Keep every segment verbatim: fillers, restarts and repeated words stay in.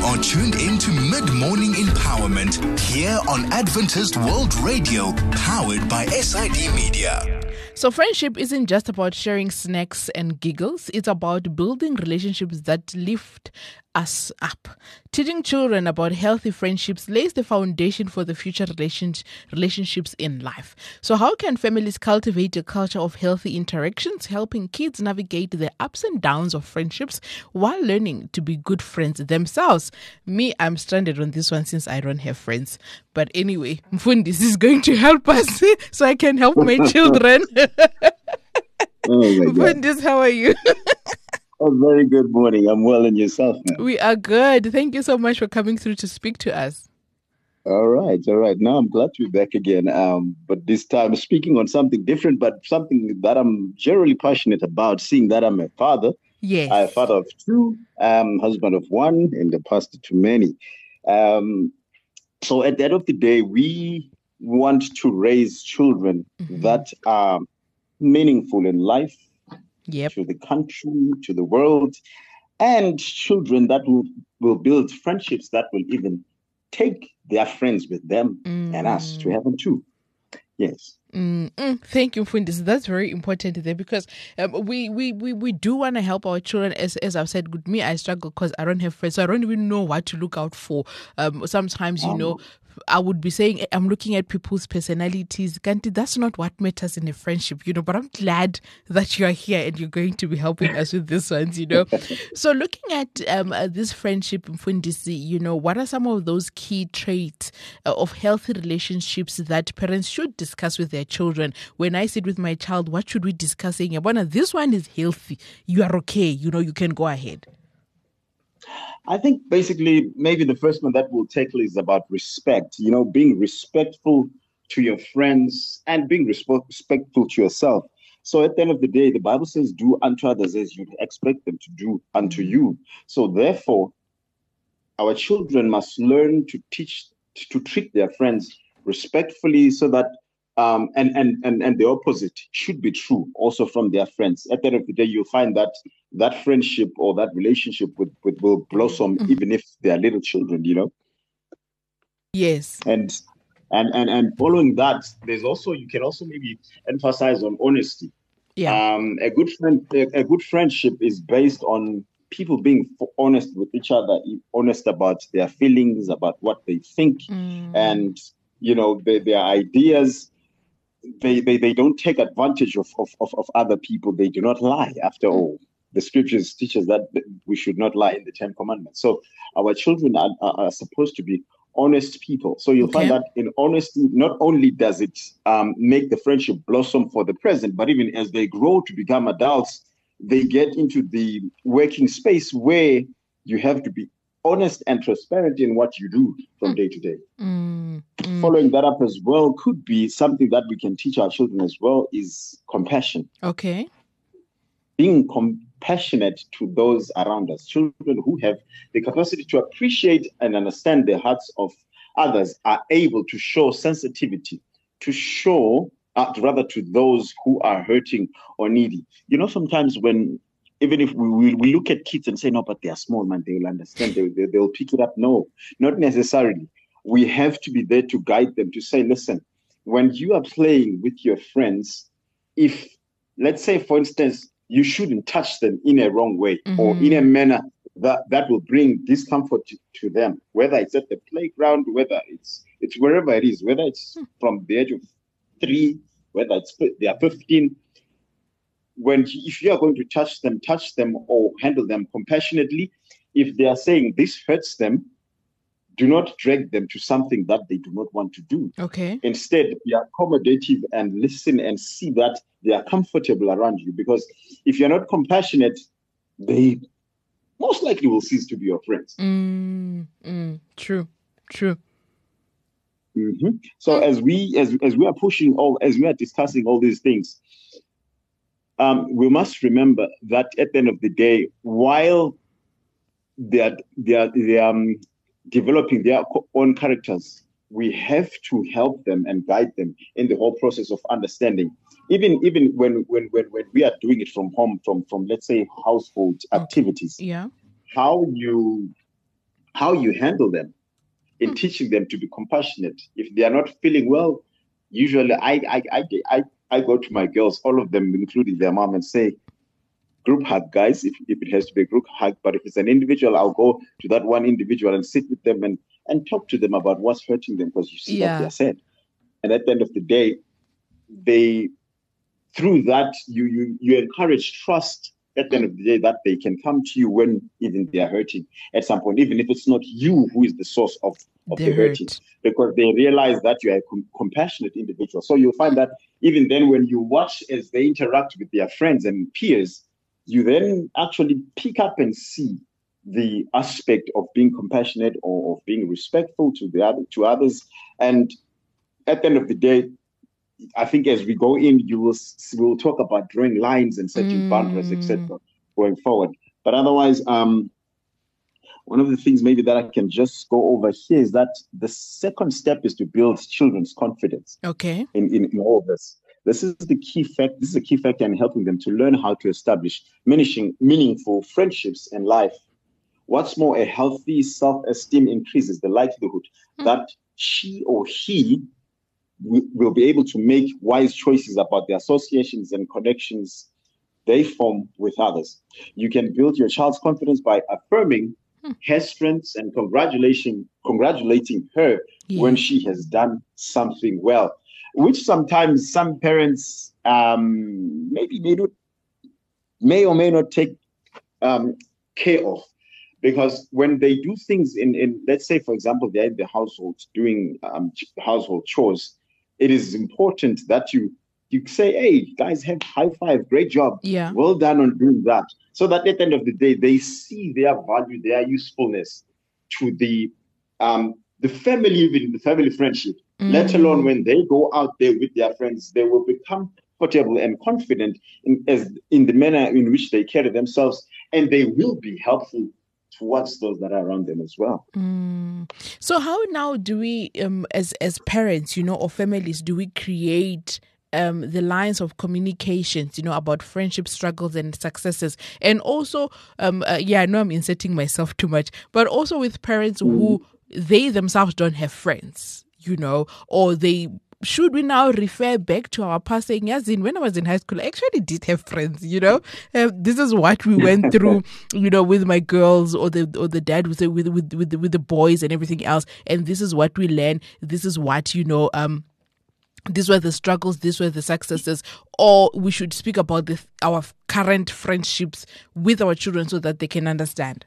are tuned into Mid-Morning Empowerment here on Adventist World Radio, powered by S I D Media. So friendship isn't just about sharing snacks and giggles. It's about building relationships that lift us up. Teaching children about healthy friendships lays the foundation for the future relations, relationships in life. So how can families cultivate a culture of healthy interactions, helping kids navigate the ups and downs of friendships while learning to be good friends themselves? Me, I'm stranded on this one since I don't have friends. But anyway, Mfundis is going to help us so I can help my children. Oh my God. Mfundis, how are you? A very good morning. I'm well, and yourself, man? We are good. Thank you so much for coming through to speak to us. All right, all right. Now I'm glad to be back again. Um, but this time speaking on something different, but something that I'm generally passionate about, seeing that I'm a father. Yes. I'm a father of two, um, husband of one, and a pastor to many. Um, so at the end of the day, we want to raise children mm-hmm. that are meaningful in life, Yep. to the country, to the world, and children that will, will build friendships that will even take their friends with them mm. and us to heaven too. Yes. Mm-mm. Thank you, Mfundis. That's very important there because um, we, we, we, we do want to help our children. As as I've said, with me, I struggle because I don't have friends, so I don't even know what to look out for. Um, sometimes, you um, know, I would be saying I'm looking at people's personalities. Kanti, that's not what matters in a friendship, you know. But I'm glad that you are here and you're going to be helping us with this ones, you know. So, looking at um uh, this friendship, Mfundisi, you know, what are some of those key traits uh, of healthy relationships that parents should discuss with their children? When I sit with my child, what should we discuss? Saying, "Abana, this one is healthy. You are okay. You know, you can go ahead." I think basically maybe the first one that we'll tackle is about respect, you know, being respectful to your friends and being resp- respectful to yourself. So at the end of the day, the Bible says, do unto others as you expect them to do unto you. So therefore, our children must learn to teach, to treat their friends respectfully so that Um, and, and, and, and the opposite should be true also from their friends. At the end of the day, you'll find that that friendship or that relationship with, with, will blossom mm-hmm. even if they are little children, you know? Yes. And, and, and, and following that, there's also, you can also maybe emphasize on honesty. Yeah. Um, a good friend, a, a good friendship is based on people being honest with each other, honest about their feelings, about what they think, mm. and, you know, their, their ideas. They, they they don't take advantage of, of, of, of other people. They do not lie. After all, the scriptures teach us that we should not lie in the Ten Commandments. So our children are, are, are supposed to be honest people. So you'll okay. find that in honesty, not only does it um, make the friendship blossom for the present, but even as they grow to become adults, they get into the working space where you have to be honest and transparent in what you do from mm. day to day. Mm, mm. Following that up as well could be something that we can teach our children as well is compassion. Okay. Being compassionate to those around us. Children who have the capacity to appreciate and understand the hearts of others are able to show sensitivity, to show, uh, rather to those who are hurting or needy. You know, sometimes when Even if we, we we look at kids and say, no, but they are small, man, they will understand, they, they, they'll pick it up. No, not necessarily. We have to be there to guide them, to say, listen, when you are playing with your friends, if, let's say, for instance, you shouldn't touch them in a wrong way mm-hmm. or in a manner that, that will bring discomfort to, to them, whether it's at the playground, whether it's it's wherever it is, whether it's mm. from the age of three, whether it's they are fifteen, when if you are going to touch them, touch them or handle them compassionately. If they are saying this hurts them, do not drag them to something that they do not want to do. Okay. Instead, be accommodative and listen and see that they are comfortable around you. Because if you're not compassionate, they most likely will cease to be your friends. Mm, mm, true, true. Mm-hmm. So as we as as we are pushing all, as we are discussing all these things, Um, we must remember that at the end of the day, while they are, they are, they are um, developing their own characters, we have to help them and guide them in the whole process of understanding. Even even when when when, when we are doing it from home, from, from let's say household activities, okay. yeah, how you how you handle them in mm. teaching them to be compassionate. If they are not feeling well, usually I, I, I, I, I go to my girls, all of them, including their mom, and say, group hug, guys, if, if it has to be a group hug. But if it's an individual, I'll go to that one individual and sit with them and, and talk to them about what's hurting them, because you see yeah. what they're said. And at the end of the day, they, through that, you, you, you encourage trust at the end of the day that they can come to you when even they are hurting at some point, even if it's not you who is the source of, of the hurt. hurting, because they realize that you are a com- compassionate individual. So you'll find that even then when you watch as they interact with their friends and peers, you then actually pick up and see the aspect of being compassionate or of being respectful to the other, to others. And at the end of the day, I think as we go in, you will we'll talk about drawing lines and setting mm. boundaries, et cetera, going forward. But otherwise, um, one of the things maybe that I can just go over here is that the second step is to build children's confidence. Okay. In, in, in all of this. This is the key fact. This is a key factor in helping them to learn how to establish meaningful, meaningful friendships in life. What's more, a healthy self-esteem increases the likelihood mm. that she or he w- will be able to make wise choices about the associations and connections they form with others. You can build your child's confidence by affirming mm. her strengths and congratulating, congratulating her yeah. when she has done something well, which sometimes some parents um, maybe may, not, may or may not take um, care of. Because when they do things in, in, let's say, for example, they're in the household doing um, household chores, it is important that you you say, hey, guys, have high five, great job. Yeah. Well done on doing that. So that at the end of the day, they see their value, their usefulness to the um, the family, even the family friendship. Mm. Let alone when they go out there with their friends, they will become comfortable and confident in, as, in the manner in which they carry themselves, and they will be helpful towards those that are around them as well. Mm. So how now do we, um, as as parents, you know, or families, do we create um, the lines of communications, you know, about friendship struggles and successes? And also, um, uh, yeah, I know I'm inserting myself too much, but also with parents mm. who they themselves don't have friends, you know, or they... Should we now refer back to our past saying, yes, in, when I was in high school, I actually did have friends, you know? Uh, this is what we went through, you know, with my girls, or the or the dad with, with, with, with, the, with the boys and everything else. And this is what we learned. This is what, you know, um, these were the struggles, these were the successes. Or we should speak about the, our current friendships with our children so that they can understand.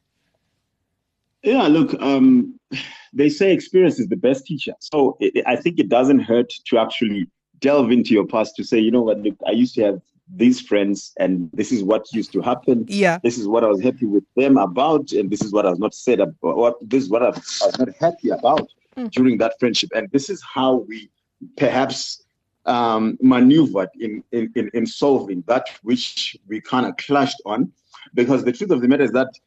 Yeah, look, um, they say experience is the best teacher. So it, I think it doesn't hurt to actually delve into your past to say, you know what, look, I used to have these friends and this is what used to happen. Yeah. This is what I was happy with them about, and this is what I was not said about, what this is what I was, I was not happy about mm. during that friendship. And this is how we perhaps um, maneuvered in, in, in, in solving that which we kind of clashed on. Because the truth of the matter is that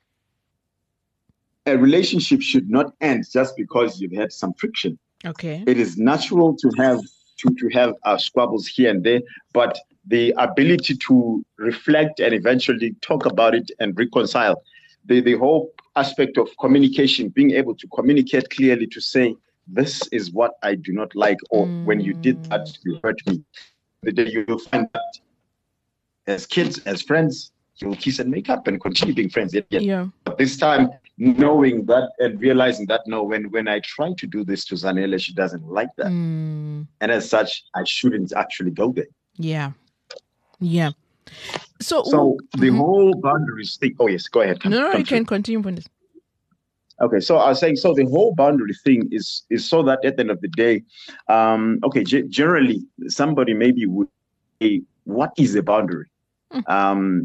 a relationship should not end just because you've had some friction. Okay. It is natural to have to, to have uh, squabbles here and there, but the ability to reflect and eventually talk about it and reconcile, the, the whole aspect of communication, being able to communicate clearly to say, this is what I do not like, or mm. when you did that, you hurt me. You'll find that as kids, as friends, you'll kiss and make up and continue being friends. Yet, yet. Yeah. But this time, knowing that and realizing that, no, when, when I try to do this to Zanele, she doesn't like that. Mm. And as such, I shouldn't actually go there. Yeah. Yeah. So, so the mm-hmm. whole boundaries thing. Oh, yes, go ahead. Come, no, no, come you through. can continue on this. Okay, so I was saying, so the whole boundary thing is is so that at the end of the day, um, okay, g- generally, somebody maybe would say, what is a boundary? Mm. Um,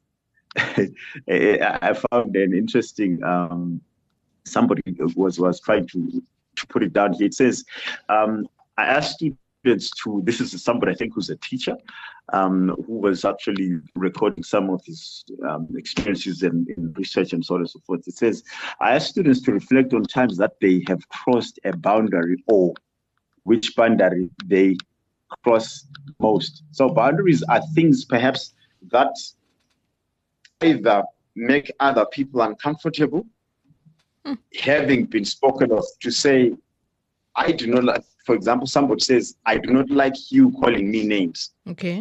I found an interesting, um, somebody was, was trying to, to put it down here. It says, um, I asked students to, this is somebody I think who's a teacher, um, who was actually recording some of his um, experiences in, in research and so on and so forth. It says, I asked students to reflect on times that they have crossed a boundary, or which boundary they cross most. So boundaries are things perhaps that either make other people uncomfortable, mm. having been spoken of to say, I do not like, for example, somebody says, I do not like you calling me names. Okay.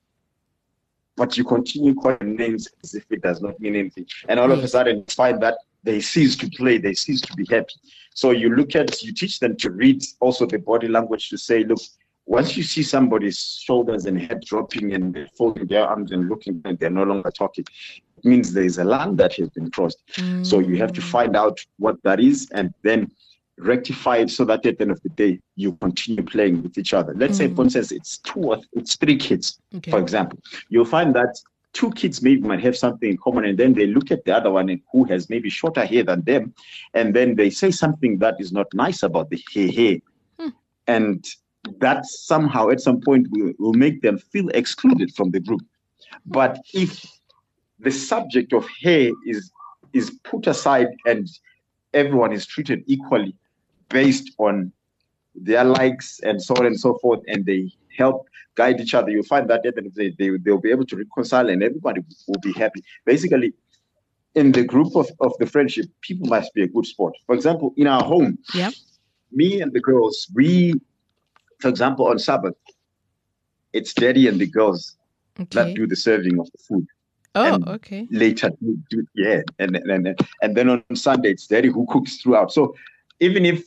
But you continue calling names as if it does not mean anything. And all yes. of a sudden, you find that they cease to play, they cease to be happy. So you look at, you teach them to read also the body language to say, look, once you see somebody's shoulders and head dropping and they're folding their arms and looking and they're no longer talking, it means there is a line that has been crossed. Mm. So you have to find out what that is and then rectify it so that at the end of the day, you continue playing with each other. Let's mm. say, for instance, it's two or it's three kids, okay. for example. You'll find that two kids maybe might have something in common, and then they look at the other one and who has maybe shorter hair than them, and then they say something that is not nice about the hair. hair. Hmm. And that somehow at some point will, will make them feel excluded from the group. But if the subject of hair is is put aside and everyone is treated equally based on their likes and so on and so forth, and they help guide each other, you'll find that at the end of the day, they, they'll be able to reconcile and everybody will be happy. Basically, in the group of, of the friendship, people must be a good sport. For example, in our home, yeah. me and the girls, we, for example, on Sabbath, it's daddy and the girls okay. that do the serving of the food. Oh, and okay. Later, do, do, yeah, and, and and then on Sunday, it's daddy who cooks throughout. So even if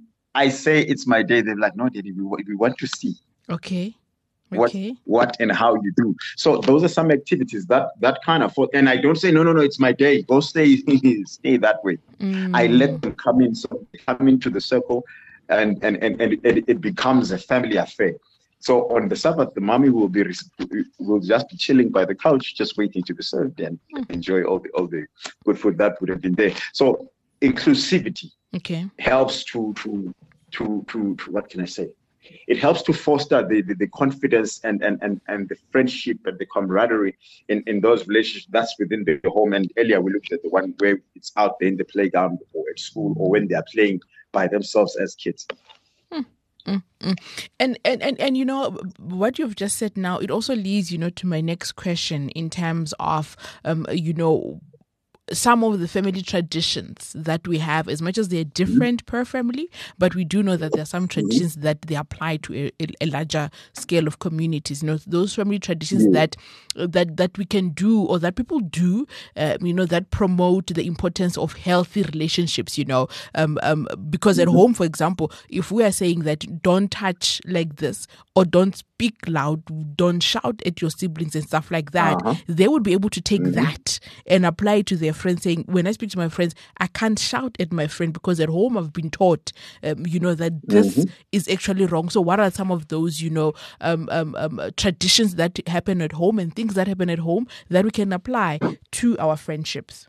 I say it's my day, they're like, no, daddy, we, we want to see. Okay. Okay. What, what and how you do. So those are some activities that that kind of, and I don't say, no, no, no, it's my day. Go stay, stay that way. Mm. I let them come in, so they come into the circle and, and, and, and it, it becomes a family affair. So on the Sabbath, the mommy will be will just be chilling by the couch, just waiting to be served and mm. enjoy all the all the good food that would have been there. So inclusivity okay. helps to to to to, to what can I say? It helps to foster the, the, the confidence and, and, and, and the friendship and the camaraderie in, in those relationships that's within the home. And earlier we looked at the one where it's out there in the playground or at school or when they're playing by themselves as kids. Hmm. Mm-hmm. And, and and and you know what you've just said now, it also leads, you know, to my next question in terms of um you know some of the family traditions that we have, as much as they're different per family, but we do know that there are some traditions that they apply to a, a larger scale of communities. You know, those family traditions that that that we can do or that people do, uh, you know, that promote the importance of healthy relationships. You know, um, um, because at home, for example, if we are saying that don't touch like this or don't speak loud, don't shout at your siblings and stuff like that, uh-huh. they would be able to take mm-hmm. that and apply it to their friends, saying, when I speak to my friends, I can't shout at my friend because at home I've been taught, um, you know, that this mm-hmm. is actually wrong. So what are some of those, you know, um, um, um, traditions that happen at home and things that happen at home that we can apply to our friendships?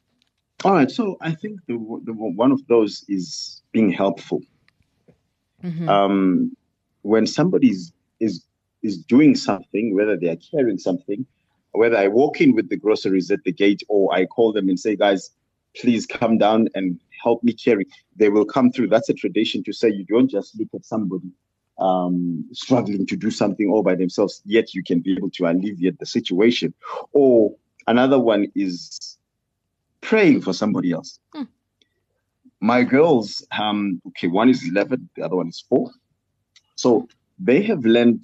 All right. So I think the, the one of those is being helpful. Mm-hmm. Um, when somebody's is is doing something, whether they are carrying something, whether I walk in with the groceries at the gate or I call them and say, guys, please come down and help me carry, they will come through. That's a tradition to say you don't just look at somebody um, struggling to do something all by themselves, yet you can be able to alleviate the situation. Or another one is praying for somebody else. Hmm. My girls, um, okay, one is eleven, the other one is four. So they have learned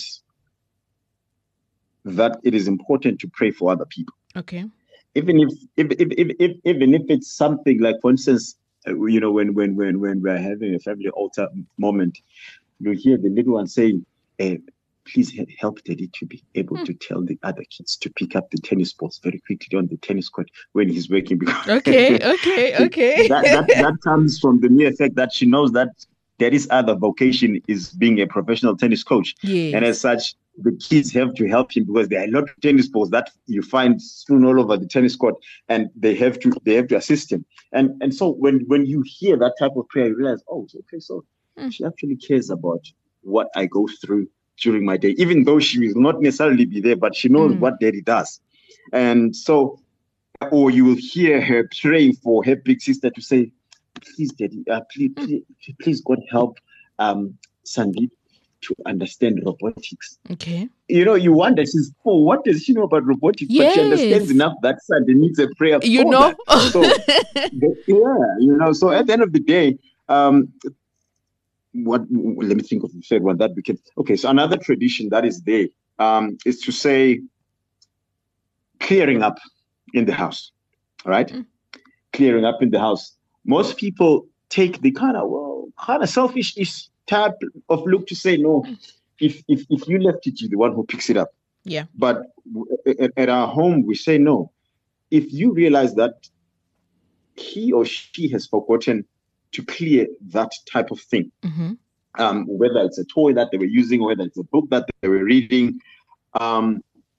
that it is important to pray for other people. Okay. Even if, if, if, if, if even if it's something like, for instance, uh, you know, when when when when we're having a family altar moment, you hear the little one saying, hey, please help Daddy to be able hmm. to tell the other kids to pick up the tennis balls very quickly on the tennis court when he's working. Because okay, okay, okay. that, that, that comes from the mere fact that she knows that Daddy's other vocation is being a professional tennis coach. Yes. And as such, the kids have to help him because there are a lot of tennis balls that you find strewn all over the tennis court, and they have to they have to assist him. And and so when, when you hear that type of prayer, you realize, oh, okay, so mm. she actually cares about what I go through during my day, even though she will not necessarily be there, but she knows mm. what Daddy does. And so, or you will hear her praying for her big sister to say, please, Daddy, uh, please, please, please, God help um, Sandeep to understand robotics. Okay. You know, you wonder, she's four, what does she know about robotics? Yes. But she understands enough that Sunday needs a prayer. You for know? That. So, the, yeah, you know, so at the end of the day, um, what, let me think of the third one that became, okay, so another tradition that is there um, is to say clearing up in the house, right? Mm. Clearing up in the house. Most people take the kind of, well, kind of selfish type of look to say, no, if, if if you left it, you're the one who picks it up. Yeah. But at, at our home, we say, no, if you realize that he or she has forgotten to clear that type of thing, mm-hmm. um, whether it's a toy that they were using, or whether it's a book that they were reading, um,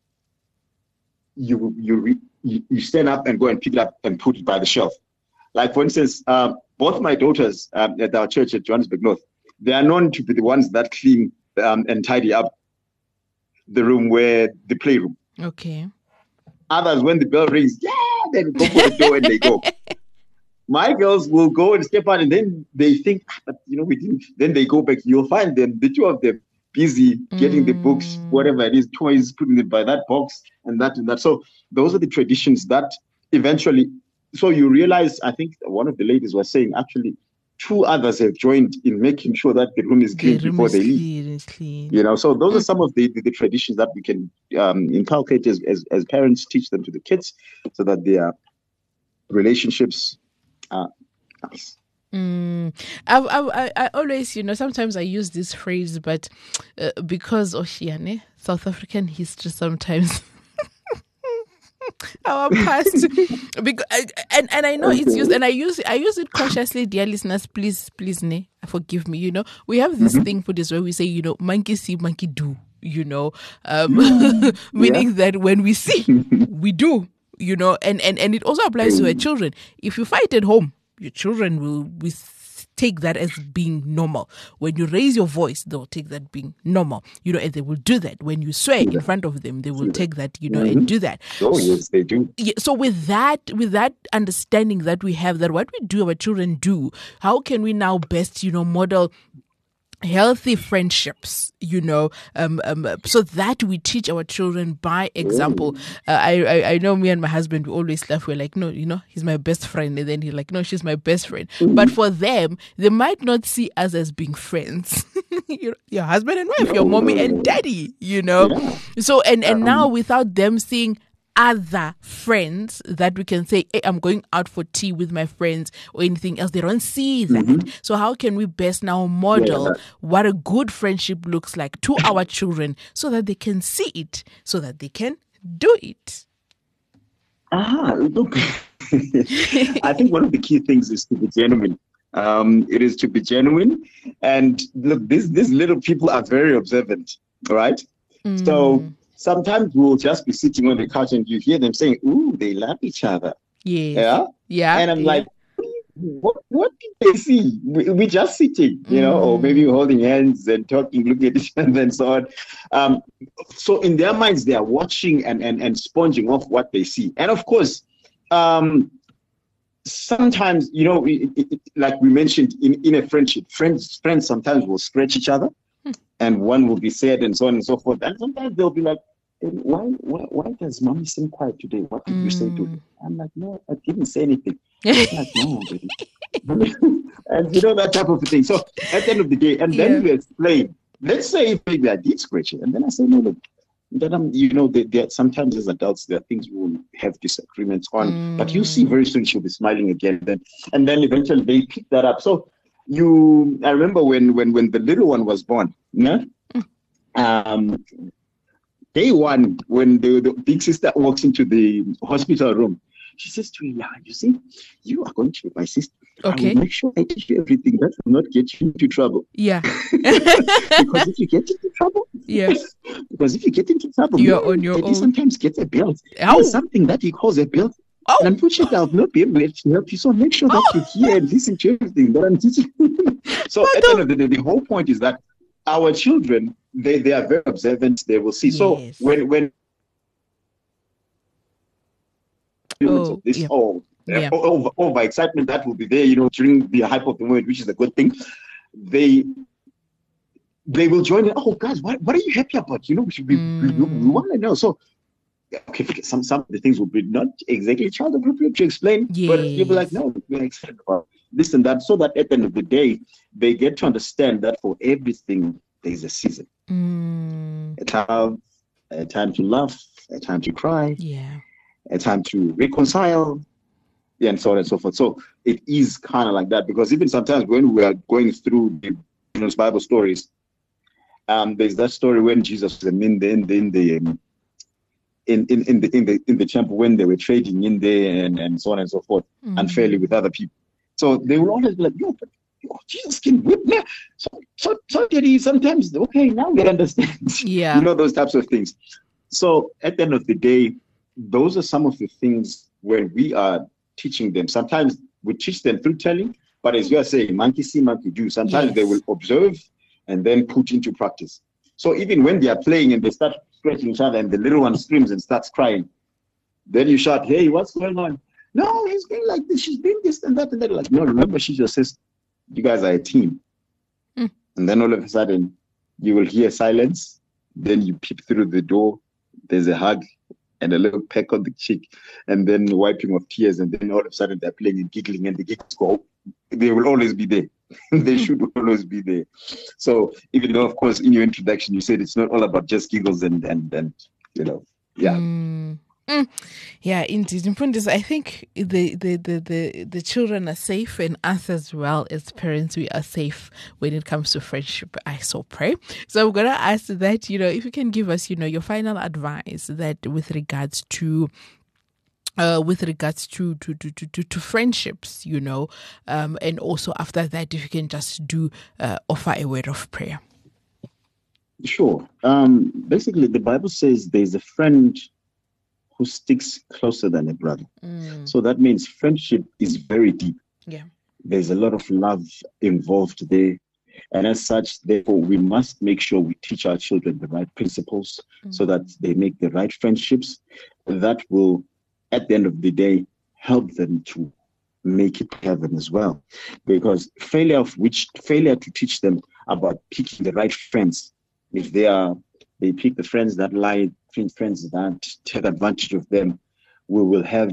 you you, re- you you stand up and go and pick it up and put it by the shelf. Like, for instance, um, both my daughters um, at our church at Johannesburg North, they are known to be the ones that clean um, and tidy up the room where the playroom. Okay. Others, when the bell rings, yeah, they go for the door and they go. My girls will go and step out, and then they think, but you know, we didn't. Then they go back. You'll find them, the two of them, busy getting mm. the books, whatever it is, toys, putting it by that box and that and that. So those are the traditions that eventually. So you realize, I think one of the ladies was saying, actually, two others have joined in making sure that the room is clean the room before is they clean, leave. clean. You know, so those mm. are some of the, the, the traditions that we can um, inculcate as, as as parents, teach them to the kids, so that their relationships are nice. Mm. I, I I always, you know, sometimes I use this phrase, but uh, because Oceane, South African history sometimes. Our past, because and and I know it's used, and I use I use it cautiously, dear listeners. Please, please, ne, forgive me. You know, we have this mm-hmm. thing for this where we say, you know, monkey see, monkey do. You know, um, meaning yeah. that when we see, we do. You know, and and and it also applies to our children. If you fight at home, your children will be. Take that as being normal. When you raise your voice, they'll take that being normal. You know, and they will do that. When you swear in front of them, they will take that, you know, mm-hmm. and do that. Oh, yes, they do. Yeah, so with that, with that understanding that we have, that what we do, our children do, how can we now best, you know, model healthy friendships, you know, um, um, so that we teach our children by example. Uh, I, I, I know me and my husband, we always laugh. We're like, no, you know, he's my best friend. And then he's like, no, she's my best friend. Mm-hmm. But for them, they might not see us as being friends. you know, your husband and wife, no, your mommy no, and daddy, you know. Yeah. So, and, and now without them seeing other friends that we can say, hey, I'm going out for tea with my friends or anything else. They don't see that. Mm-hmm. So how can we best now model yeah. what a good friendship looks like to our children so that they can see it, so that they can do it? Ah, look. I think one of the key things is to be genuine. Um, it is to be genuine. And look, these, these little people are very observant, right? Mm. So sometimes we'll just be sitting on the couch and you hear them saying, ooh, they love each other. Yes. Yeah. Yeah. And I'm yeah. like, what, what did they see? We, we're just sitting, you mm. know, or maybe holding hands and talking, looking at each other and so on. Um, so in their minds, they are watching and, and, and sponging off what they see. And of course, um, sometimes, you know, it, it, like we mentioned in, in a friendship, friends, friends sometimes will scratch each other. And one will be sad and so on and so forth. And sometimes they'll be like, why why, why does mommy seem quiet today? What did mm. you say to her? I'm like, no, I didn't say anything. Like, no, baby. And you know, that type of thing. So at the end of the day, and then yeah. we explain, let's say if maybe I did scratch it. And then I say, no, look, that I'm, you know, they, they, sometimes as adults, there are things we will have disagreements on. Mm. But you see very soon she'll be smiling again. Then, and then eventually they pick that up. So You, I remember when, when, when the little one was born, yeah? um, day one, when the, the big sister walks into the hospital room, she says to me, yeah, you see, you are going to be my sister. Okay. I will make sure I teach you everything that will not get you into trouble. Yeah. Because if you get into trouble, yeah. because if you get into trouble, you're on your own. Sometimes get a belt. Ow. There's something that he calls a belt. Oh. And unfortunately, I'll not be able to help you. So make sure that oh. you hear and listen to everything that I'm teaching. So but at the end of the day, the whole point is that our children, they, they are very observant. They will see. Yes. So when when oh, this yeah. whole yeah. uh, over, over excitement that will be there, you know, during the hype of the moment, which is a good thing. They they will join in. Oh, guys, what, what are you happy about? You know, we, should be, mm. we, we, we want to know. So, okay, some some of the things will be not exactly child appropriate to explain, yes. but you'll be like, no, we're excited about this and that, so that at the end of the day, they get to understand that for everything, there's a season. Mm. A time, a time to laugh, a time to cry, yeah, a time to reconcile, yeah, and so on and so forth. So it is kind of like that, because even sometimes when we are going through the you know, Bible stories, um, there's that story when Jesus was in the in the in the um, in, in, in the in the in the temple when they were trading in there and, and so on and so forth, mm. unfairly with other people. So they will always be like, yo, but yo, Jesus can whip me. So so so did he sometimes, okay, now we understand. Yeah. You know, those types of things. So at the end of the day, those are some of the things where we are teaching them. Sometimes we teach them through telling, but as you are saying, monkey see, monkey do. Sometimes yes. they will observe and then put into practice. So even when they are playing and they start scratching each other and the little one screams and starts crying, then you shout, hey, what's going on? No, he's being like this, she's doing this and that and that. Like, no, remember, she's your sister. You guys are a team. Mm. And then all of a sudden, you will hear silence. Then you peep through the door. There's a hug and a little peck on the cheek, and then wiping of tears. And then all of a sudden, they're playing and giggling, and the giggles go. They will always be there. They should always be there. So even though, of course, in your introduction, you said it's not all about just giggles and, and, and you know, yeah. Mm. Mm. Yeah, indeed. In Mfundisi, I think the, the, the, the, the children are safe, and us as well as parents, we are safe when it comes to friendship. I so pray. So I'm going to ask that, you know, if you can give us, you know, your final advice that with regards to Uh, with regards to to, to, to, to friendships, you know, um, and also after that, if you can just do uh, offer a word of prayer. Sure. Um, basically, the Bible says there's a friend who sticks closer than a brother. Mm. So that means friendship is very deep. Yeah. There's a lot of love involved there. And as such, therefore, we must make sure we teach our children the right principles mm. so that they make the right friendships that will, at the end of the day, help them to make it to heaven as well. Because failure of which failure to teach them about picking the right friends, if they are they pick the friends that lie, friends that take advantage of them, we will have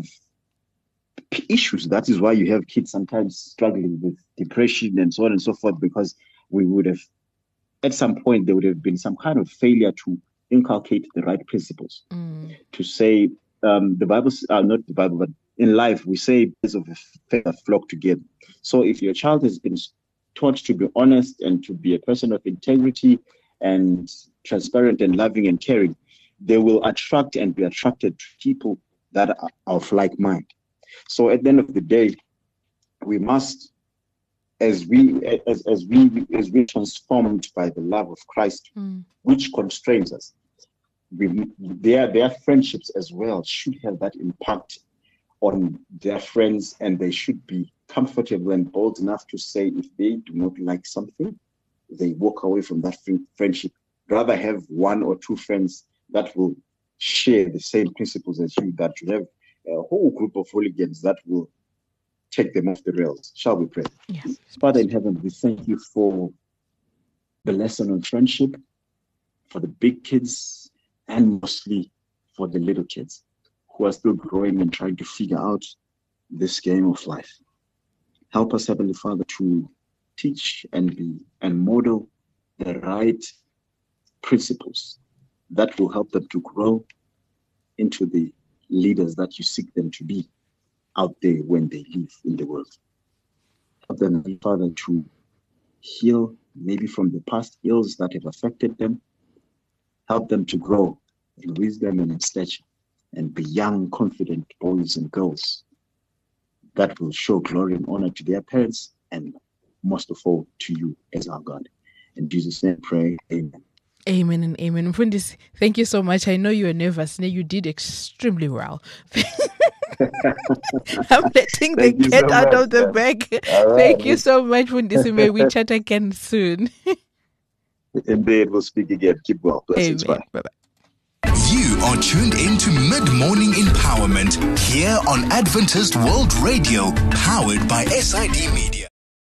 issues. That is why you have kids sometimes struggling with depression and so on and so forth, because we would have, at some point, there would have been some kind of failure to inculcate the right principles. Mm. To say, Um, the Bible, uh, not the Bible, but in life, we say birds of a feather flock together. So if your child has been taught to be honest and to be a person of integrity and transparent and loving and caring, they will attract and be attracted to people that are of like mind. So at the end of the day, we must, as we as, as we as we transformed by the love of Christ, mm. which constrains us, We, their their friendships as well should have that impact on their friends, and they should be comfortable and bold enough to say if they do not like something, they walk away from that friendship. Rather have one or two friends that will share the same principles as you, that you have a whole group of hooligans that will take them off the rails. Shall we pray? Yes. Father in heaven, we thank you for the lesson on friendship, for the big kids, and mostly for the little kids who are still growing and trying to figure out this game of life. Help us, Heavenly Father, to teach and be and model the right principles that will help them to grow into the leaders that you seek them to be out there when they live in the world. Help them, Heavenly Father, to heal maybe from the past ills that have affected them. Help them to grow in wisdom and in stature and be young, confident boys and girls that will show glory and honor to their parents and most of all to you as our God. In Jesus' name, pray. Amen. Amen and amen. Mfundisi, thank you so much. I know you were nervous. You did extremely well. I'm letting the cat so out much, of the man. bag. Right. Thank you so much, Mfundisi. May we chat again soon. Indeed, we'll speak again. Keep well. Blessings. Amen. Bye. Bye-bye. You are tuned in to Mid-Morning Empowerment here on Adventist World Radio, powered by S I D Media.